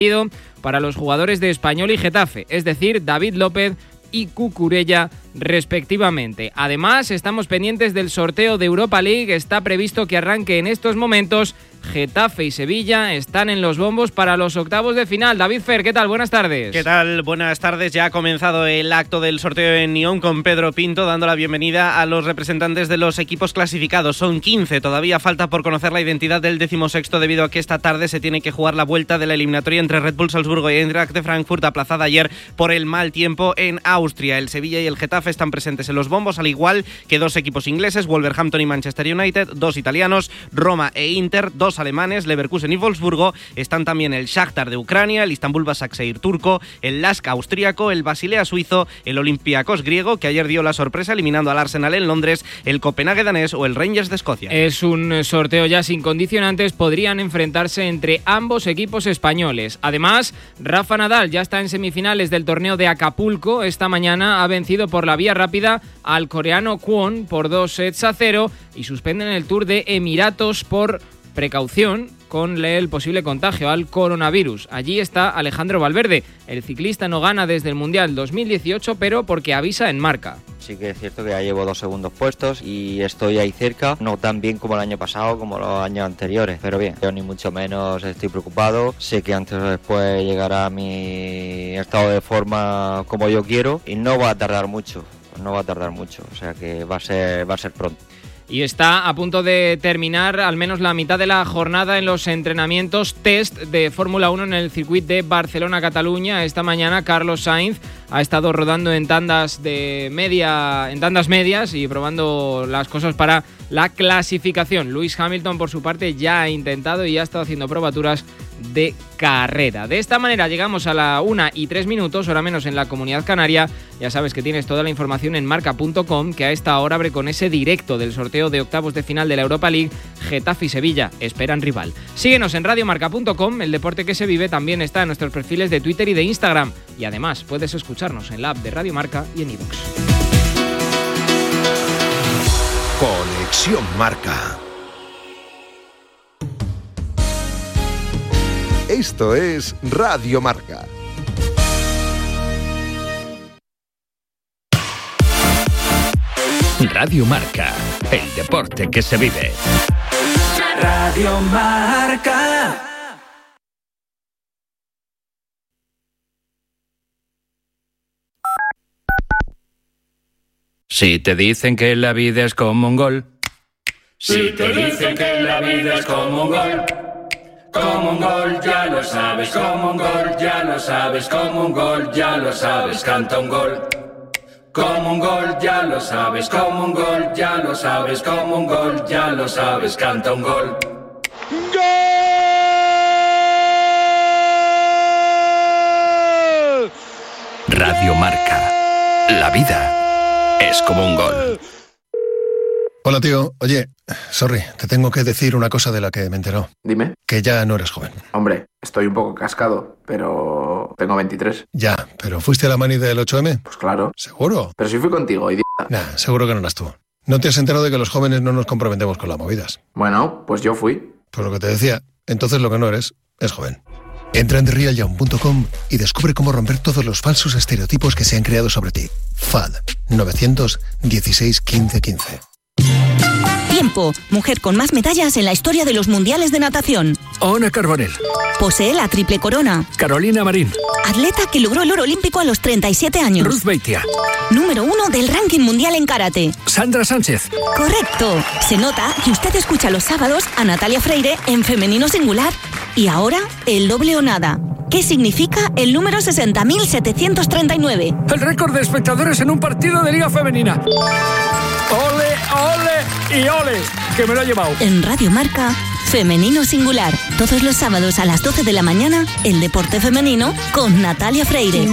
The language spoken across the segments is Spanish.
para los jugadores de Español y Getafe, es decir, David López y Cucurella respectivamente. Además, estamos pendientes del sorteo de Europa League. Está previsto que arranque en estos momentos. Getafe y Sevilla están en los bombos para los octavos de final. David Fer, ¿qué tal? Buenas tardes. ¿Qué tal? Buenas tardes. Ya ha comenzado el acto del sorteo en Nyón con Pedro Pinto dando la bienvenida a los representantes de los equipos clasificados. Son 15. Todavía falta por conocer la identidad del 16º debido a que esta tarde se tiene que jugar la vuelta de la eliminatoria entre Red Bull Salzburgo y Eintracht de Frankfurt, aplazada ayer por el mal tiempo en Austria. El Sevilla y el Getafe están presentes en los bombos, al igual que dos equipos ingleses, Wolverhampton y Manchester United, dos italianos, Roma e Inter, dos alemanes, Leverkusen y Wolfsburgo. Están también el Shakhtar de Ucrania, el Istanbul Başakşehir turco, el Lask austríaco, el Basilea suizo, el Olympiacos griego, que ayer dio la sorpresa eliminando al Arsenal en Londres, el Copenhague danés o el Rangers de Escocia. Es un sorteo ya sin condicionantes, podrían enfrentarse entre ambos equipos españoles. Además, Rafa Nadal ya está en semifinales del torneo de Acapulco. Esta mañana ha vencido por la vía rápida al coreano Kwon por 2-0 y suspenden el Tour de Emiratos por precaución con el posible contagio al coronavirus. Allí está Alejandro Valverde. El ciclista no gana desde el Mundial 2018, pero porque avisa en marca. Sí que es cierto que ya llevo 2 segundos puestos y estoy ahí cerca, no tan bien como el año pasado, como los años anteriores, pero bien, yo ni mucho menos estoy preocupado. Sé que antes o después llegará mi estado de forma como yo quiero y no va a tardar mucho, o sea que va a ser pronto. Y está a punto de terminar al menos la mitad de la jornada en los entrenamientos test de Fórmula 1 en el circuito de Barcelona-Cataluña. Esta mañana Carlos Sainz ha estado rodando en tandas medias y probando las cosas para la clasificación. Lewis Hamilton, por su parte, ya ha intentado y ya ha estado haciendo probaturas de carrera. De esta manera llegamos a la 1:03, hora menos en la Comunidad Canaria. Ya sabes que tienes toda la información en marca.com, que a esta hora abre con ese directo del sorteo de octavos de final de la Europa League. Getafe y Sevilla esperan rival. Síguenos en radiomarca.com. El deporte que se vive también está en nuestros perfiles de Twitter y de Instagram. Y además puedes escucharnos en la app de Radio Marca y en iVoox. Conexión Marca. Esto es Radio Marca. Radio Marca, el deporte que se vive. Radio Marca. Si te dicen que la vida es como un gol. Si te dicen que la vida es como un gol. Como un gol, ya lo sabes, como un gol, ya lo sabes, como un gol, ya lo sabes, canta un gol. Como un gol, ya lo sabes, como un gol, ya lo sabes, como un gol, ya lo sabes, canta un gol. ¡Gol! Radio Marca. La vida es como un gol. Hola, tío. Oye, sorry, te tengo que decir una cosa de la que me he enterado. Dime. Que ya no eres joven. Hombre, estoy un poco cascado, pero tengo 23. Ya, pero ¿fuiste a la mani del 8M? Pues claro. ¿Seguro? Pero si fui contigo, idiota. Nah, seguro que no eras tú. ¿No te has enterado de que los jóvenes no nos comprometemos con las movidas? Bueno, pues yo fui. Pues lo que te decía, entonces lo que no eres es joven. Entra en TheRealYoung.com y descubre cómo romper todos los falsos estereotipos que se han creado sobre ti. FAD 916 15 15. Tiempo, mujer con más medallas en la historia de los mundiales de natación. Ona Carbonell. Posee la triple corona. Carolina Marín. Atleta que logró el oro olímpico a los 37 años. Ruth Beitia. Número 1 del ranking mundial en karate. Sandra Sánchez. Correcto. Se nota que usted escucha los sábados a Natalia Freire en femenino singular. Y ahora, el doble o nada. ¿Qué significa el número 60.739? El récord de espectadores en un partido de Liga Femenina. ¡Ole, ole y ole! Que me lo he llevado. En Radio Marca, femenino singular. Todos los sábados a las 12 de la mañana, el deporte femenino con Natalia Freire.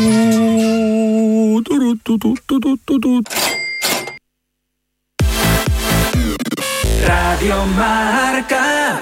Radio Marca.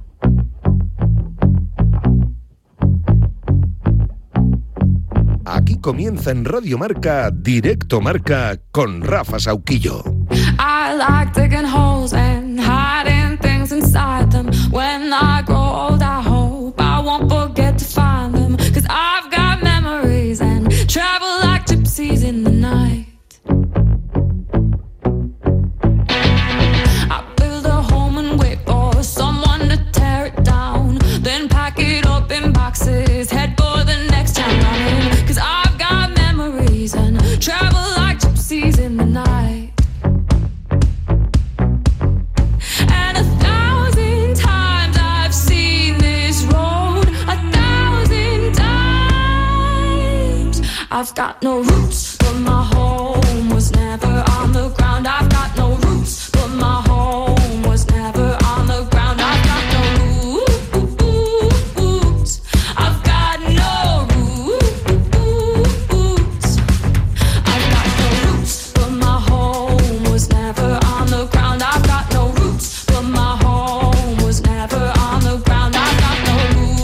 Aquí Aquí comienza en Radio Marca, Directo Marca, con Rafa Sauquillo. I like digging holes and hiding things inside them. When I grow old, I hope I won't forget to find them. 'Cause I've got memories and travel like gypsies in the night. I build a home and wait for someone to tear it down. Then pack it up in boxes, head for the next town running. 'Cause I've got memories and travel like gypsies in the night. And 1,000 times I've seen this road, 1,000 times. I've got no roots, but my home was never on the ground. I've got no roots, but my home was never on the ground. I've got no roots. I've got no roots. I've got no roots, but my home was never on the ground. I've got no roots, but my home was never on the ground. I've got no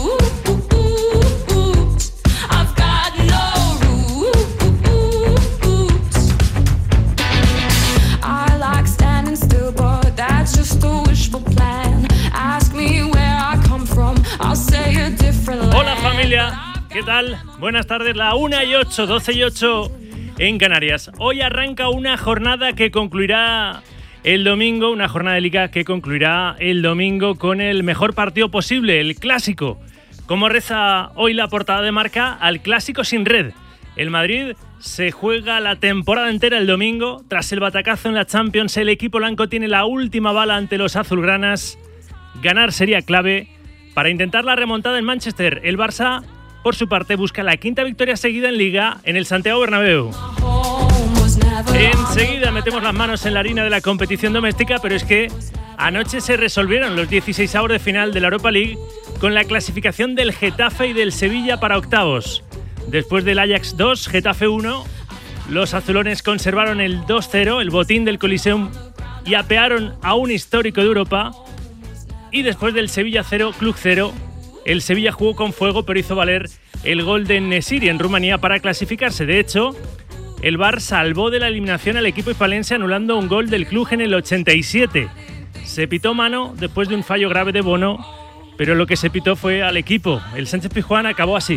roots. I've got no roots. I like standing still, but that's just a wishful plan. Ask me where I come from, I'll say a different land. Hola familia, ¿qué tal? Buenas tardes, la 1:08, 12:08 en Canarias. Hoy arranca una jornada que concluirá el domingo, una jornada de liga que concluirá el domingo con el mejor partido posible, el clásico. Como reza hoy la portada de Marca, al clásico sin red. El Madrid se juega la temporada entera el domingo. Tras el batacazo en la Champions, el equipo blanco tiene la última bala ante los azulgranas. Ganar sería clave para intentar la remontada en Manchester. El Barça, por su parte, busca la quinta victoria seguida en Liga en el Santiago Bernabéu. Enseguida metemos las manos en la harina de la competición doméstica, pero es que anoche se resolvieron los 16avos de final de la Europa League con la clasificación del Getafe y del Sevilla para octavos. Después del Ajax 2, Getafe 1, los azulones conservaron el 2-0, el botín del Coliseum, y apearon a un histórico de Europa. Y después del Sevilla 0, Club 0, el Sevilla jugó con fuego, pero hizo valer el gol de Nesiri en Rumanía para clasificarse. De hecho, el VAR salvó de la eliminación al equipo hispalense anulando un gol del club en el 87. Se pitó mano después de un fallo grave de Bono, pero lo que se pitó fue al equipo. El Sánchez-Pizjuán acabó así.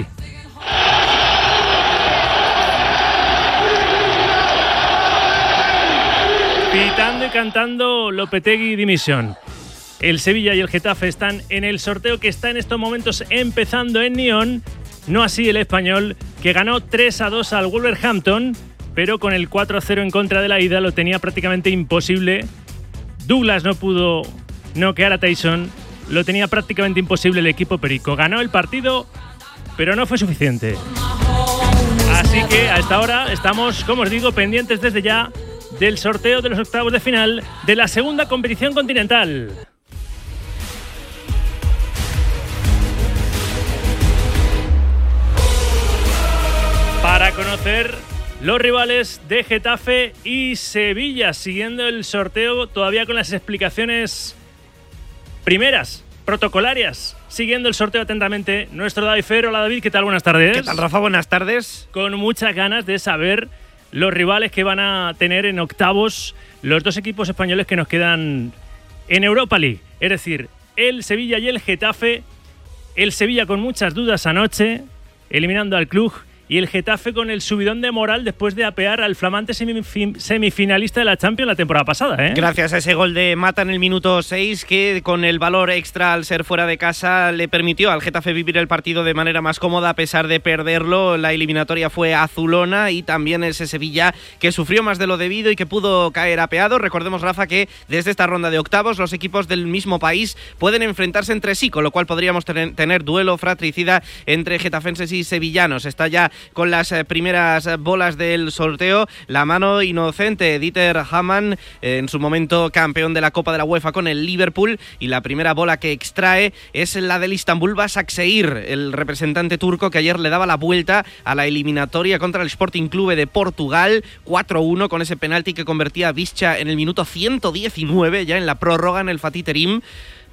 Pitando y cantando Lopetegui dimisión. El Sevilla y el Getafe están en el sorteo que está en estos momentos empezando en Nyon. No así el Español, que ganó 3-2 al Wolverhampton, pero con el 4-0 en contra de la ida lo tenía prácticamente imposible. Douglas no pudo noquear a Tyson, lo tenía prácticamente imposible el equipo perico. Ganó el partido, pero no fue suficiente. Así que a esta hora estamos, como os digo, pendientes desde ya del sorteo de los octavos de final de la segunda competición continental. Para conocer los rivales de Getafe y Sevilla, siguiendo el sorteo todavía con las explicaciones primeras, protocolarias, siguiendo el sorteo atentamente, nuestro David Fer. Hola David, ¿qué tal? Buenas tardes. ¿Qué tal, Rafa? Buenas tardes. Con muchas ganas de saber los rivales que van a tener en octavos los dos equipos españoles que nos quedan en Europa League, es decir, el Sevilla y el Getafe. El Sevilla con muchas dudas anoche, eliminando al club, y el Getafe con el subidón de moral después de apear al flamante semifinalista de la Champions la temporada pasada, ¿eh? Gracias a ese gol de Mata en el minuto 6, que con el valor extra al ser fuera de casa le permitió al Getafe vivir el partido de manera más cómoda a pesar de perderlo. La eliminatoria fue azulona, y también ese Sevilla que sufrió más de lo debido y que pudo caer apeado. Recordemos, Rafa, que desde esta ronda de octavos los equipos del mismo país pueden enfrentarse entre sí, con lo cual podríamos tener duelo fratricida entre getafenses y sevillanos. Está ya con las primeras bolas del sorteo la mano inocente Dieter Hamann, en su momento campeón de la Copa de la UEFA con el Liverpool, y la primera bola que extrae es la del Istanbul Başakşehir, el representante turco que ayer le daba la vuelta a la eliminatoria contra el Sporting Clube de Portugal, 4-1 con ese penalti que convertía a Visca en el minuto 119, ya en la prórroga en el Fatih Terim.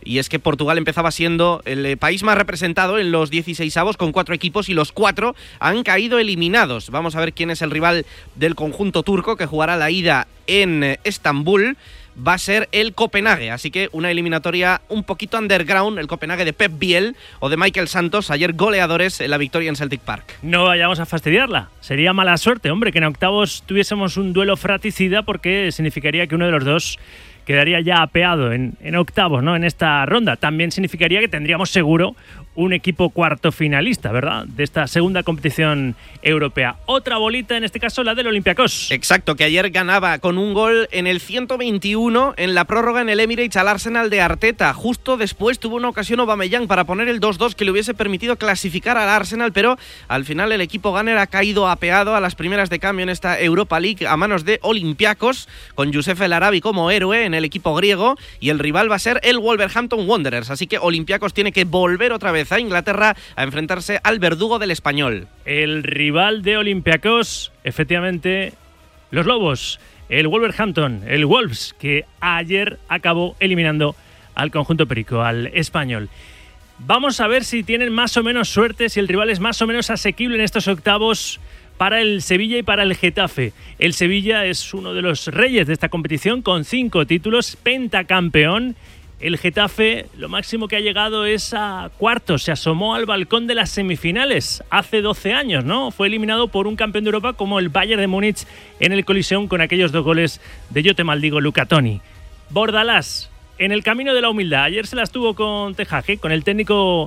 y es que Portugal empezaba siendo el país más representado en los 16avos con 4 equipos y los 4 han caído eliminados. Vamos a ver quién es el rival del conjunto turco que jugará la ida en Estambul. Va a ser el Copenhague, así que una eliminatoria un poquito underground, el Copenhague de Pep Biel o de Michael Santos, ayer goleadores en la victoria en Celtic Park. No vayamos a fastidiarla, sería mala suerte, hombre, que en octavos tuviésemos un duelo fratricida, porque significaría que uno de los dos quedaría ya apeado en octavos, ¿no? En esta ronda. También significaría que tendríamos seguro un equipo cuarto finalista, ¿verdad?, de esta segunda competición europea. Otra bolita, en este caso la del Olympiacos. Exacto, que ayer ganaba con un gol en el 121 en la prórroga en el Emirates al Arsenal de Arteta. Justo después tuvo una ocasión Aubameyang para poner el 2-2 que le hubiese permitido clasificar al Arsenal, pero al final el equipo gunner ha caído apeado a las primeras de cambio en esta Europa League a manos de Olympiacos, con Youssef El Arabi como héroe en el equipo griego, y el rival va a ser el Wolverhampton Wanderers, así que Olympiacos tiene que volver otra vez a Inglaterra a enfrentarse al verdugo del Español. El rival de Olympiacos, efectivamente, los Lobos, el Wolverhampton, el Wolves, que ayer acabó eliminando al conjunto perico, al Español. Vamos a ver si tienen más o menos suerte, si el rival es más o menos asequible en estos octavos para el Sevilla y para el Getafe. El Sevilla es uno de los reyes de esta competición con 5 títulos, pentacampeón. El Getafe, lo máximo que ha llegado es a cuartos, se asomó al balcón de las semifinales hace 12 años, ¿no? Fue eliminado por un campeón de Europa como el Bayern de Múnich en el Coliseum con aquellos 2 goles de yo te maldigo Luca Toni. Bordalás, en el camino de la humildad. Ayer se las tuvo con Tejaje, con el técnico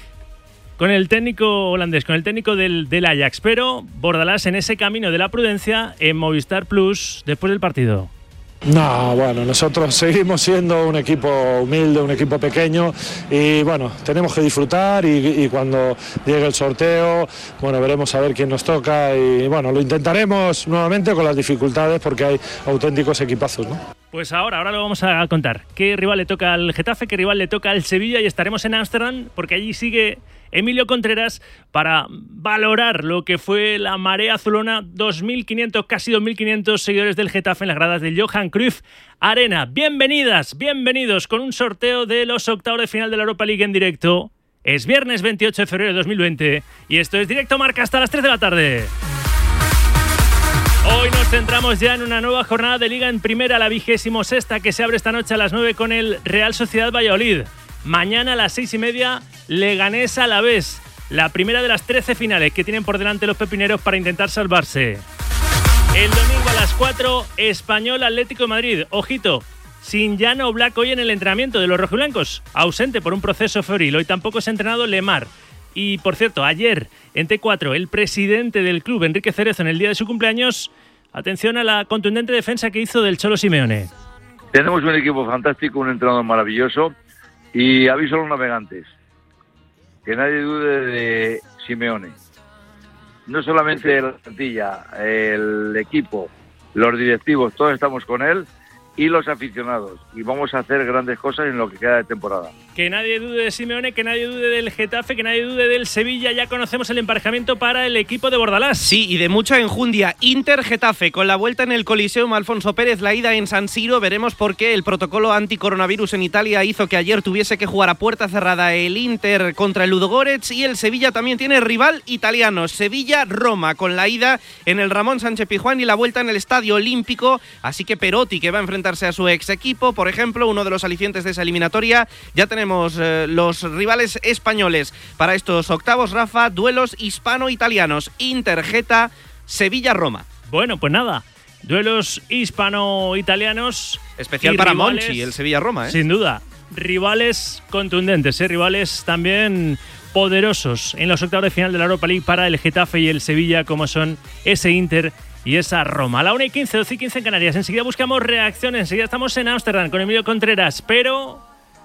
holandés, con el técnico del Ajax, pero Bordalás en ese camino de la prudencia en Movistar Plus después del partido. No, bueno, nosotros seguimos siendo un equipo humilde, un equipo pequeño y bueno, tenemos que disfrutar y cuando llegue el sorteo, bueno, veremos a ver quién nos toca y bueno, lo intentaremos nuevamente con las dificultades porque hay auténticos equipazos, ¿no? Pues ahora lo vamos a contar. ¿Qué rival le toca al Getafe? ¿Qué rival le toca al Sevilla? Y estaremos en Ámsterdam porque allí sigue Emilio Contreras para valorar lo que fue la marea azulona. 2.500, casi 2.500 seguidores del Getafe en las gradas del Johan Cruyff Arena. Bienvenidas, bienvenidos con un sorteo de los octavos de final de la Europa League en directo. Es viernes 28 de febrero de 2020 y esto es Directo Marca hasta las 3 de la tarde. Hoy nos centramos ya en una nueva jornada de Liga en Primera, la 26ª, que se abre esta noche a las 9 con el Real Sociedad Valladolid. Mañana a las 6:30, Leganés Alavés, la primera de las 13 finales que tienen por delante los pepineros para intentar salvarse. El domingo a las 4, Español Atlético de Madrid. Ojito, sin Jan Oblak hoy en el entrenamiento de los rojiblancos, ausente por un proceso febril. Hoy tampoco se ha entrenado Lemar. Y, por cierto, ayer en T4, el presidente del club, Enrique Cerezo, en el día de su cumpleaños, atención a la contundente defensa que hizo del Cholo Simeone. Tenemos un equipo fantástico, un entrenador maravilloso y aviso a los navegantes, que nadie dude de Simeone. No solamente la plantilla, el equipo, los directivos, todos estamos con él y los aficionados. Y vamos a hacer grandes cosas en lo que queda de temporada. Que nadie dude de Simeone, que nadie dude del Getafe, que nadie dude del Sevilla. Ya conocemos el emparejamiento para el equipo de Bordalás. Sí, y de mucha enjundia. Inter-Getafe, con la vuelta en el Coliseum Alfonso Pérez, la ida en San Siro. Veremos por qué el protocolo anticoronavirus en Italia hizo que ayer tuviese que jugar a puerta cerrada el Inter contra el Ludogorets, y el Sevilla también tiene rival italiano, Sevilla-Roma, con la ida en el Ramón Sánchez Pizjuán y la vuelta en el Estadio Olímpico. Así que Perotti, que va a enfrentarse a su ex equipo, por ejemplo, uno de los alicientes de esa eliminatoria. Ya tenemos los rivales españoles para estos octavos, Rafa, duelos hispano-italianos, Inter-Geta, Sevilla-Roma. Bueno, pues nada, duelos hispano-italianos. Especial para rivales, Monchi, el Sevilla-Roma, ¿eh? Sin duda, rivales contundentes, rivales también poderosos en los octavos de final de la Europa League para el Getafe y el Sevilla, como son ese Inter y esa Roma. A la 1:15, 12:15 en Canarias. Enseguida buscamos reacciones, enseguida estamos en Ámsterdam con Emilio Contreras, pero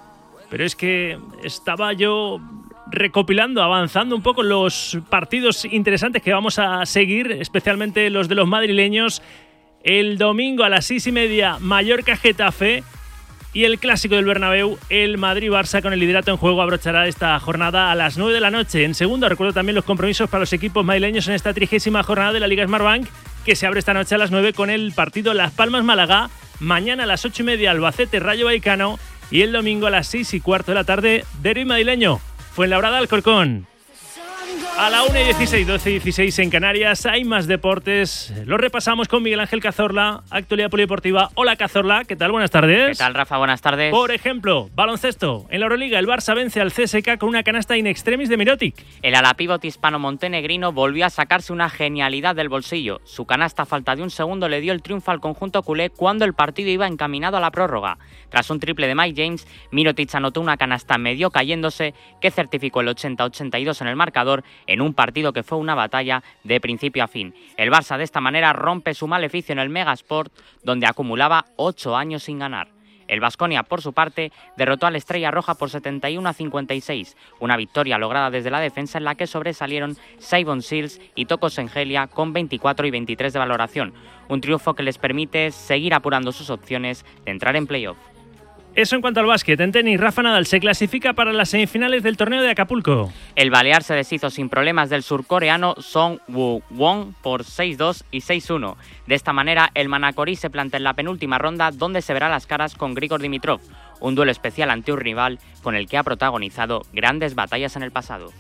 es que estaba yo recopilando, avanzando un poco los partidos interesantes que vamos a seguir, especialmente los de los madrileños. El domingo a las 6:30, Mallorca-Getafe, y el clásico del Bernabéu, el Madrid-Barça, con el liderato en juego, abrochará esta jornada a las 9 de la noche. En segundo, recuerdo también los compromisos para los equipos madrileños en esta 30ª jornada de la Liga Smartbank, que se abre esta noche a las 9 con el partido Las Palmas-Málaga. Mañana a las 8:30, Albacete-Rayo Vallecano. Y el domingo a las 6:15 de la tarde, derbi madrileño, Fuenlabrada-Alcorcón. A la 1:16, 12:16 en Canarias, hay más deportes. Lo repasamos con Miguel Ángel Cazorla, actualidad polideportiva. Hola Cazorla, ¿qué tal? Buenas tardes. ¿Qué tal, Rafa? Buenas tardes. Por ejemplo, baloncesto. En la Euroliga, el Barça vence al CSKA con una canasta in extremis de Mirotic. El alapívot hispano-montenegrino volvió a sacarse una genialidad del bolsillo. Su canasta a falta de un segundo le dio el triunfo al conjunto culé cuando el partido iba encaminado a la prórroga. Tras un triple de Mike James, Mirotic anotó una canasta medio cayéndose que certificó el 80-82 en el marcador en un partido que fue una batalla de principio a fin. El Barça de esta manera rompe su maleficio en el Megasport, donde acumulaba 8 años sin ganar. El Baskonia, por su parte, derrotó al Estrella Roja por 71-56, una victoria lograda desde la defensa en la que sobresalieron Savon Seals y Toko Sengelia con 24 y 23 de valoración, un triunfo que les permite seguir apurando sus opciones de entrar en playoff. Eso en cuanto al básquet. En tenis, Rafa Nadal se clasifica para las semifinales del torneo de Acapulco. El balear se deshizo sin problemas del surcoreano Song Woo-won por 6-2 y 6-1. De esta manera, el manacorí se plantea en la penúltima ronda, donde se verá las caras con Grigor Dimitrov, un duelo especial ante un rival con el que ha protagonizado grandes batallas en el pasado.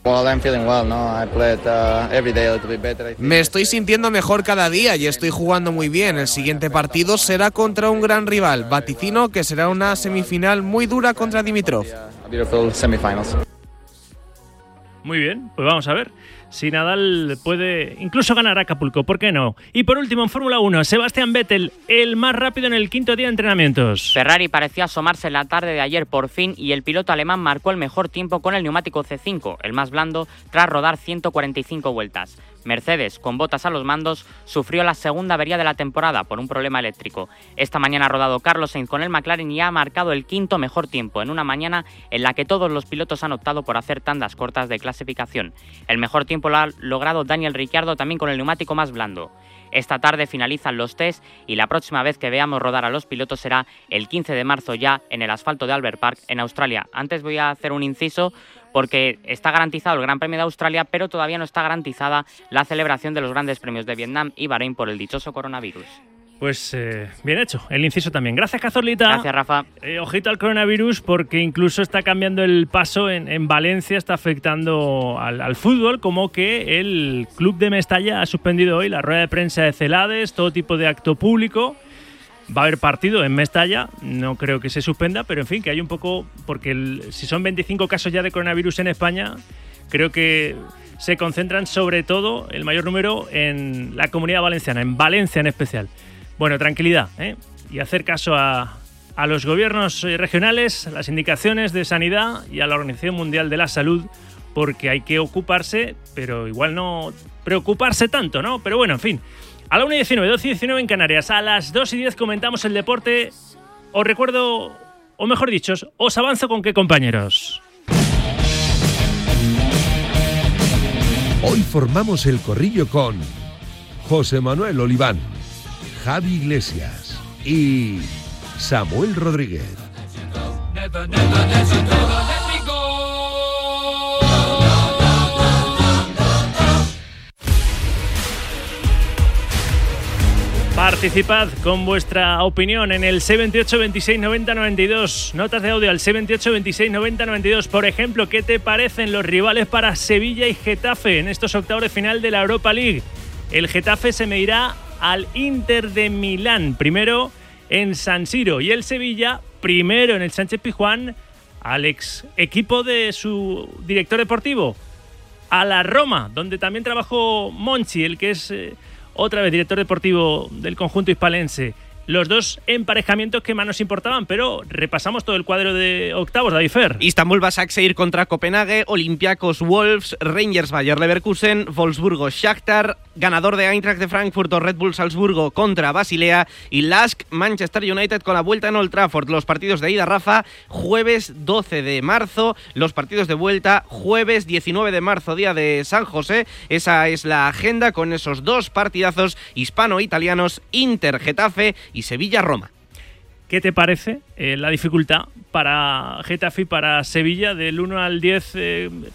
Me estoy sintiendo mejor cada día y estoy jugando muy bien. El siguiente partido será contra un gran rival. Vaticino que será una semifinal muy dura contra Dimitrov. Muy bien, pues vamos a ver si Nadal puede incluso ganar Acapulco, ¿por qué no? Y por último, en Fórmula 1, Sebastián Vettel, el más rápido en el quinto día de entrenamientos. Ferrari pareció asomarse en la tarde de ayer por fin y el piloto alemán marcó el mejor tiempo con el neumático C5, el más blando, tras rodar 145 vueltas. Mercedes, con botas a los mandos, sufrió la segunda avería de la temporada por un problema eléctrico. Esta mañana ha rodado Carlos Sainz con el McLaren y ha marcado el quinto mejor tiempo, en una mañana en la que todos los pilotos han optado por hacer tandas cortas de clasificación. El mejor tiempo lo ha logrado Daniel Ricciardo, también con el neumático más blando. Esta tarde finalizan los test y la próxima vez que veamos rodar a los pilotos será el 15 de marzo ya en el asfalto de Albert Park en Australia. Antes voy a hacer un inciso porque está garantizado el Gran Premio de Australia, pero todavía no está garantizada la celebración de los grandes premios de Vietnam y Bahrein por el dichoso coronavirus. Pues bien hecho, el inciso también. Gracias, Cazorlita. Gracias, Rafa. Ojito al coronavirus porque incluso está cambiando el paso en Valencia, está afectando al fútbol, como que el club de Mestalla ha suspendido hoy la rueda de prensa de Celades, todo tipo de acto público. Va a haber partido en Mestalla, no creo que se suspenda, pero en fin, que hay un poco, porque si son 25 casos ya de coronavirus en España, creo que se concentran sobre todo el mayor número en la Comunidad Valenciana, en Valencia en especial. Bueno, tranquilidad, y hacer caso a los gobiernos regionales, a las indicaciones de sanidad y a la Organización Mundial de la Salud, porque hay que ocuparse, pero igual no preocuparse tanto, ¿no? Pero bueno, en fin. A la 1:19, 12:19 en Canarias. A las 2:10 comentamos el deporte. Os recuerdo, o mejor dicho, os avanzo con qué compañeros. Hoy formamos el corrillo con José Manuel Oliván, Javi Iglesias y Samuel Rodríguez. Participad con vuestra opinión en el 628 26 90 92. Notas de audio al 628 26 90 92. Por ejemplo, ¿qué te parecen los rivales para Sevilla y Getafe en estos octavos de final de la Europa League? El Getafe se medirá al Inter de Milán, primero en San Siro, y el Sevilla, primero en el Sánchez Pizjuán, al ex equipo de su director deportivo, a la Roma, donde también trabajó Monchi, el que es otra vez director deportivo del conjunto hispalense. Los dos emparejamientos que más nos importaban, pero repasamos todo el cuadro de octavos, David Fer. Istanbul Başakşehir contra Copenhague, Olympiacos Wolves, Rangers Bayer Leverkusen, Wolfsburgo Shakhtar, ganador de Eintracht de Frankfurt o Red Bull Salzburgo contra Basilea y Lask Manchester United con la vuelta en Old Trafford. Los partidos de ida, Rafa, jueves 12 de marzo, los partidos de vuelta jueves 19 de marzo, día de San José. Esa es la agenda con esos dos partidazos hispano-italianos, Inter Getafe y Sevilla-Roma. ¿Qué te parece la dificultad para Getafe y para Sevilla del 1 al 10?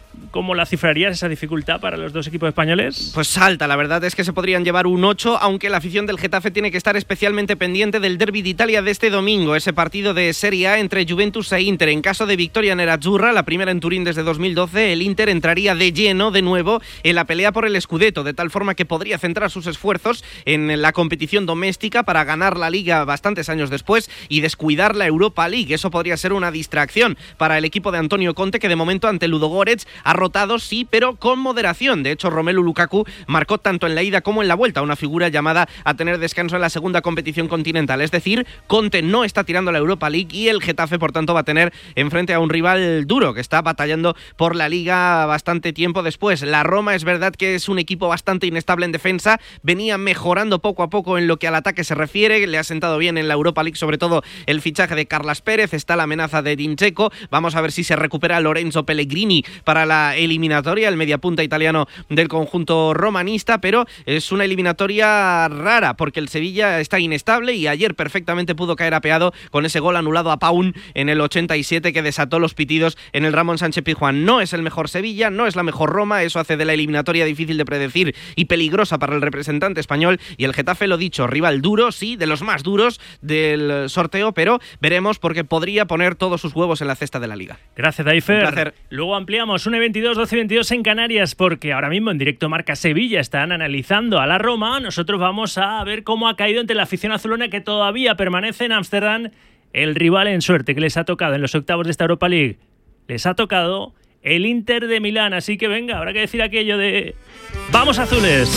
¿cómo la cifrarías esa dificultad para los dos equipos españoles? Pues alta, la verdad es que se podrían llevar un 8, aunque la afición del Getafe tiene que estar especialmente pendiente del Derby de Italia de este domingo, ese partido de Serie A entre Juventus e Inter. En caso de victoria nerazzurra, la primera en Turín desde 2012, el Inter entraría de lleno de nuevo en la pelea por el Scudetto, de tal forma que podría centrar sus esfuerzos en la competición doméstica para ganar la Liga bastantes años después y descuidar la Europa League. Eso podría ser una distracción para el equipo de Antonio Conte, que de momento ante Ludogorets ha rotado, sí, pero con moderación. De hecho, Romelu Lukaku marcó tanto en la ida como en la vuelta, una figura llamada a tener descanso en la segunda competición continental. Es decir, Conte no está tirando la Europa League y el Getafe, por tanto, va a tener enfrente a un rival duro que está batallando por la Liga bastante tiempo después. La Roma es verdad que es un equipo bastante inestable en defensa, venía mejorando poco a poco en lo que al ataque se refiere, le ha sentado bien en la Europa League, sobre todo el fichaje de Carlas Pérez, está la amenaza de Edin Dzeko, vamos a ver si se recupera Lorenzo Pellegrini para la eliminatoria, el mediapunta italiano del conjunto romanista, pero es una eliminatoria rara porque el Sevilla está inestable y ayer perfectamente pudo caer apeado con ese gol anulado a Paun en el 87 que desató los pitidos en el Ramón Sánchez Pizjuán. No es el mejor Sevilla, no es la mejor Roma, eso hace de la eliminatoria difícil de predecir y peligrosa para el representante español, y el Getafe, lo dicho, rival duro, sí, de los más duros del sorteo, pero veremos porque podría poner todos sus huevos en la cesta de la Liga. Gracias, Daifer. Un placer. Luego ampliamos 1:22, 12:22 en Canarias, porque ahora mismo en Directo Marca Sevilla están analizando a la Roma. Nosotros vamos a ver cómo ha caído ante la afición azulona, que todavía permanece en Ámsterdam, el rival en suerte que les ha tocado en los octavos de esta Europa League. Les ha tocado el Inter de Milán, así que venga, habrá que decir aquello de ¡vamos azules!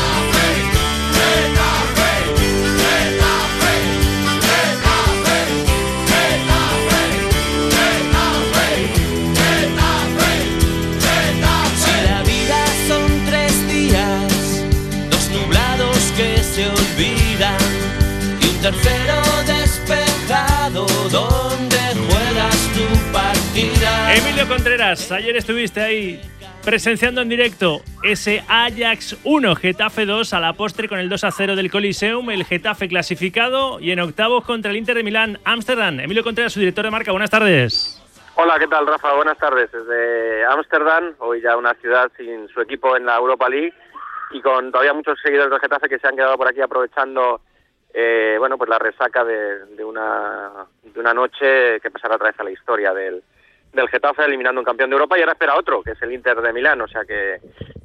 Tercero despejado, donde juegas tu partida. Emilio Contreras, ayer estuviste ahí presenciando en directo ese Ajax 1, Getafe 2, a la postre con el 2-0 del Coliseum, el Getafe clasificado y en octavos contra el Inter de Milán, Ámsterdam. Emilio Contreras, su director de marca, buenas tardes. Hola, ¿qué tal, Rafa? Buenas tardes. Desde Ámsterdam, hoy ya una ciudad sin su equipo en la Europa League y con todavía muchos seguidores del Getafe que se han quedado por aquí aprovechando pues la resaca de una noche que pasará otra vez a la historia del Getafe, eliminando un campeón de Europa, y ahora espera otro, que es el Inter de Milán. O sea que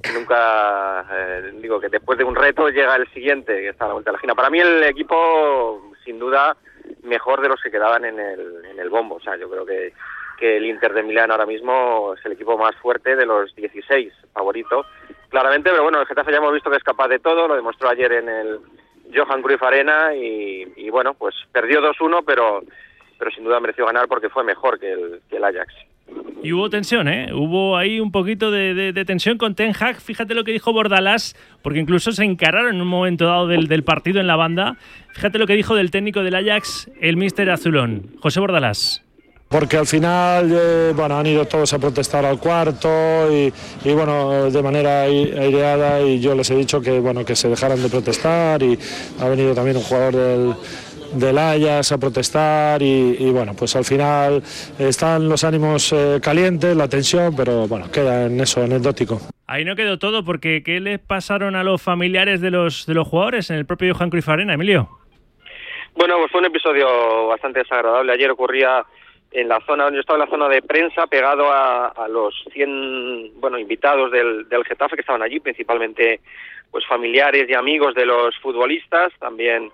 nunca, digo que después de un reto llega el siguiente, que está a la vuelta de la esquina. Para mí el equipo, sin duda, mejor de los que quedaban en el bombo. O sea, yo creo que el Inter de Milán ahora mismo es el equipo más fuerte de los 16, favorito, claramente, pero bueno, el Getafe ya hemos visto que es capaz de todo, lo demostró ayer en el Johan Cruyff Arena y bueno, pues perdió 2-1, pero sin duda mereció ganar porque fue mejor que el Ajax. Y hubo tensión, hubo ahí un poquito de tensión con Ten Hag. Fíjate lo que dijo Bordalás, porque incluso se encararon en un momento dado del partido en la banda. Fíjate lo que dijo del técnico del Ajax, el míster azulón, José Bordalás. Porque al final han ido todos a protestar al cuarto y de manera aireada, y yo les he dicho que se dejaran de protestar, y ha venido también un jugador del Ajax a protestar y pues al final están los ánimos calientes, la tensión, pero queda en eso, anecdótico. Ahí no quedó todo, porque ¿qué les pasaron a los familiares de los jugadores en el propio Johan Cruyff Arena, Emilio? Bueno, pues fue un episodio bastante desagradable. Ayer ocurría en la zona, yo estaba en la zona de prensa, pegado a los 100 invitados del Getafe que estaban allí, principalmente pues familiares y amigos de los futbolistas, también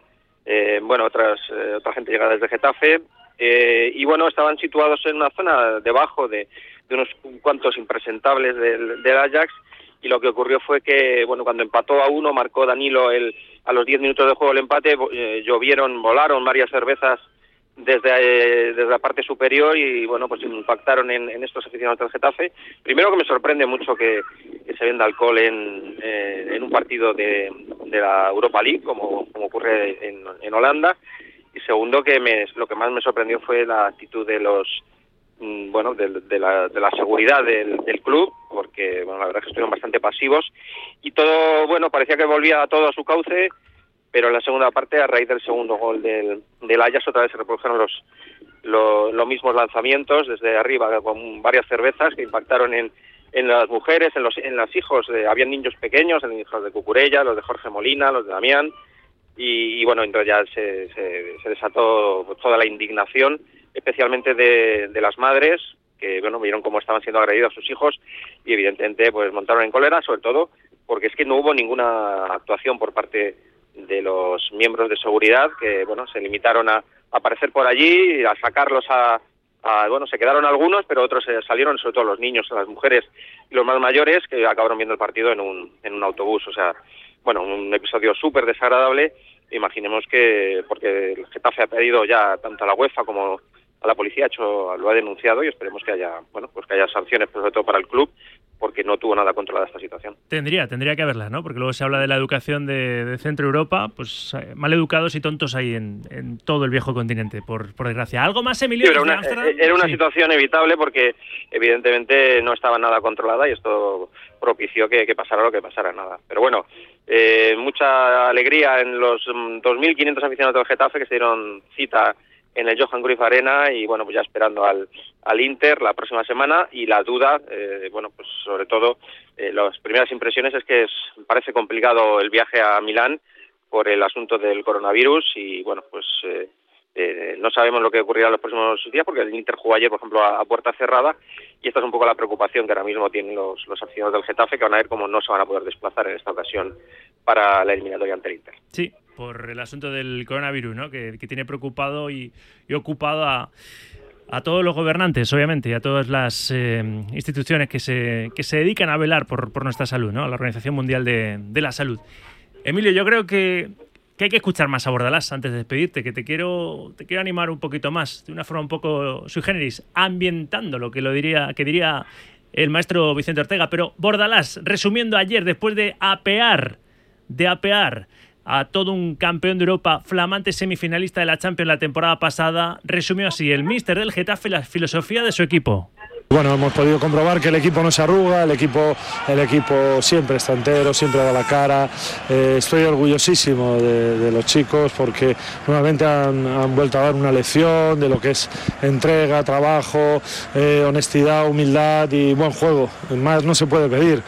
otra gente llegada desde Getafe, estaban situados en una zona debajo de unos cuantos impresentables del Ajax, y lo que ocurrió fue que cuando empató a 1, marcó Danilo a los 10 minutos de juego el empate, volaron varias cervezas desde la parte superior y pues impactaron en estos aficionados del Getafe. Primero, que me sorprende mucho que se venda alcohol en un partido de la Europa League, como ocurre en Holanda, y segundo, que lo que más me sorprendió fue la actitud de los de la seguridad del club, porque la verdad es que estuvieron bastante pasivos y todo, parecía que volvía todo a su cauce. Pero en la segunda parte, a raíz del segundo gol del Ajax, otra vez se reprodujeron los mismos lanzamientos desde arriba, con varias cervezas que impactaron en en las mujeres, en los hijos, habían niños pequeños, en los hijos de Cucurella, los de Jorge Molina, los de Damián, y bueno, entonces ya se desató toda la indignación, especialmente de las madres, que bueno, vieron cómo estaban siendo agredidos sus hijos y evidentemente pues montaron en cólera, sobre todo porque es que no hubo ninguna actuación por parte de los miembros de seguridad, que bueno, se limitaron a aparecer por allí, a sacarlos bueno, se quedaron algunos, pero otros salieron, sobre todo los niños, las mujeres y los más mayores, que acabaron viendo el partido en un autobús. O sea, bueno, un episodio súper desagradable. Imaginemos que, porque el Getafe ha pedido ya tanto a la UEFA como a la policía, lo ha denunciado, y esperemos que haya, bueno, pues que haya sanciones, sobre todo para el club, porque no tuvo nada controlada esta situación. Tendría que haberla, ¿no? Porque luego se habla de la educación de Centro Europa, pues mal educados y tontos hay en todo el viejo continente, por desgracia. ¿Algo más, Emilio? Sí, era una situación evitable porque evidentemente no estaba nada controlada y esto propició que pasara lo que pasara, nada. Pero bueno, mucha alegría en los 2.500 aficionados del Getafe que se dieron cita en el Johan Cruyff Arena y bueno, pues ya esperando al Inter la próxima semana, y la duda, bueno, pues sobre todo las primeras impresiones es que parece complicado el viaje a Milán por el asunto del coronavirus y bueno, pues no sabemos lo que ocurrirá en los próximos días porque el Inter jugó ayer, por ejemplo, a puerta cerrada, y esta es un poco la preocupación que ahora mismo tienen los aficionados del Getafe, que van a ver cómo no se van a poder desplazar en esta ocasión para la eliminatoria ante el Inter. Sí, por el asunto del coronavirus, ¿no? Que tiene preocupado y ocupado a todos los gobernantes, obviamente, y a todas las instituciones que se dedican a velar por nuestra salud, ¿no? A la Organización Mundial de la Salud. Emilio, yo creo que hay que escuchar más a Bordalás antes de despedirte, que te quiero animar un poquito más, de una forma un poco sui generis, ambientando lo que diría el maestro Vicente Ortega. Pero Bordalás, resumiendo ayer, después de apear a todo un campeón de Europa, flamante semifinalista de la Champions la temporada pasada, resumió así el míster del Getafe la filosofía de su equipo. Bueno, hemos podido comprobar que el equipo no se arruga, el equipo siempre está entero, siempre da la cara. Estoy orgullosísimo de los chicos porque nuevamente han vuelto a dar una lección de lo que es entrega, trabajo, honestidad, humildad y buen juego. Más no se puede pedir.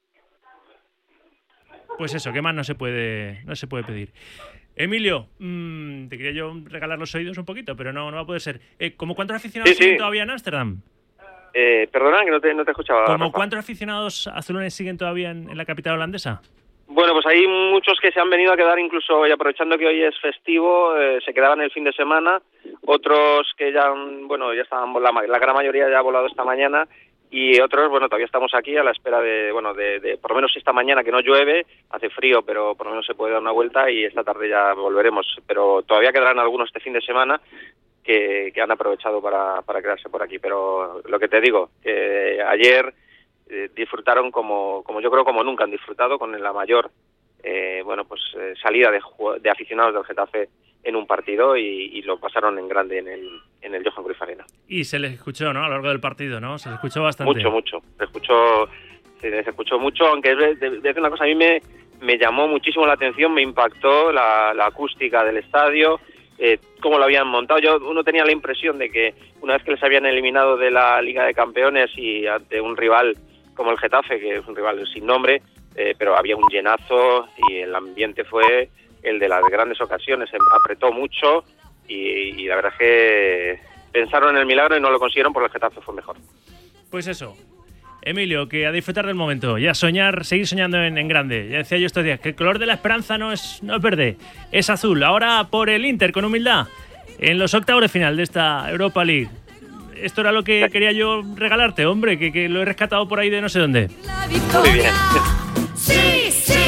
Pues eso, ¿qué más no se puede pedir? Emilio, te quería yo regalar los oídos un poquito, pero no va a poder ser. ¿Cómo cuántos aficionados siguen todavía en Ámsterdam? Perdona, que no te escuchaba. ¿Cómo cuántos aficionados azulones siguen todavía en la capital holandesa? Bueno, pues hay muchos que se han venido a quedar incluso, y aprovechando que hoy es festivo, se quedaban el fin de semana. Otros que ya estaban, la gran mayoría ya ha volado esta mañana. Y otros, bueno, todavía estamos aquí a la espera de por lo menos esta mañana que no llueve, hace frío, pero por lo menos se puede dar una vuelta y esta tarde ya volveremos. Pero todavía quedarán algunos este fin de semana que han aprovechado para quedarse por aquí. Pero lo que te digo, que ayer disfrutaron como yo creo como nunca han disfrutado, con la mayor salida de aficionados del Getafe en un partido y lo pasaron en grande en el Johan Cruyff Arena. Y se les escuchó, ¿no? A lo largo del partido, ¿no? Se les escuchó bastante. Mucho. Se les escuchó mucho, aunque es una cosa, a mí me llamó muchísimo la atención, me impactó la acústica del estadio, cómo lo habían montado. Uno tenía la impresión de que una vez que les habían eliminado de la Liga de Campeones y ante un rival como el Getafe, que es un rival sin nombre, pero había un llenazo y el ambiente fue el de las grandes ocasiones, se apretó mucho y la verdad es que pensaron en el milagro y no lo consiguieron porque el Getafe fue mejor. Pues eso, Emilio, que a disfrutar del momento y a seguir soñando en grande. Ya decía yo estos días que el color de la esperanza no es verde, es azul. Ahora por el Inter, con humildad, en los octavos de final de esta Europa League. Esto era lo que quería yo regalarte, hombre, que lo he rescatado por ahí de no sé dónde. Muy bien. Sí,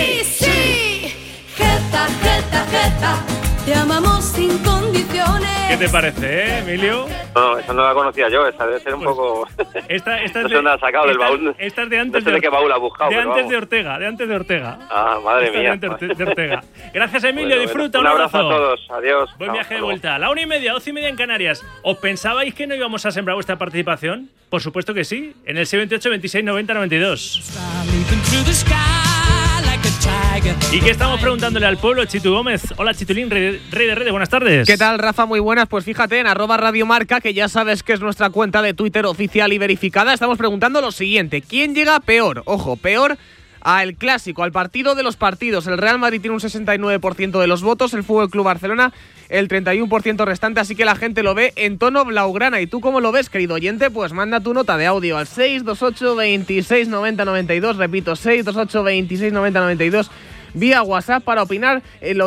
Geta, te amamos sin condiciones. ¿Qué te parece, Emilio? No, esa no la conocía yo, esa debe ser un poco... Esta no se la ha sacado del baúl. Esta es de antes no sé de qué baúl ha buscado. De antes de Ortega. Ah, madre mía. De Ortega. Gracias, Emilio, disfruta, un abrazo a todos, adiós. Buen viaje de vuelta. 1:30, 12:30 en Canarias. ¿Os pensabais que no íbamos a sembrar vuestra participación? Por supuesto que sí, en el 628 26 90 92. ¿Y qué estamos preguntándole al pueblo? Chitu Gómez. Hola, Chitulín, rey de redes, buenas tardes. ¿Qué tal, Rafa? Muy buenas. Pues fíjate, en @radiomarca, que ya sabes que es nuestra cuenta de Twitter oficial y verificada, estamos preguntando lo siguiente. ¿Quién llega peor? Ojo, peor al clásico, al partido de los partidos. El Real Madrid tiene un 69% de los votos, el Fútbol Club Barcelona el 31% restante, así que la gente lo ve en tono blaugrana. ¿Y tú cómo lo ves, querido oyente? Pues manda tu nota de audio al 628 26 90 92, repito, 628 26 90 92, vía WhatsApp para opinar en lo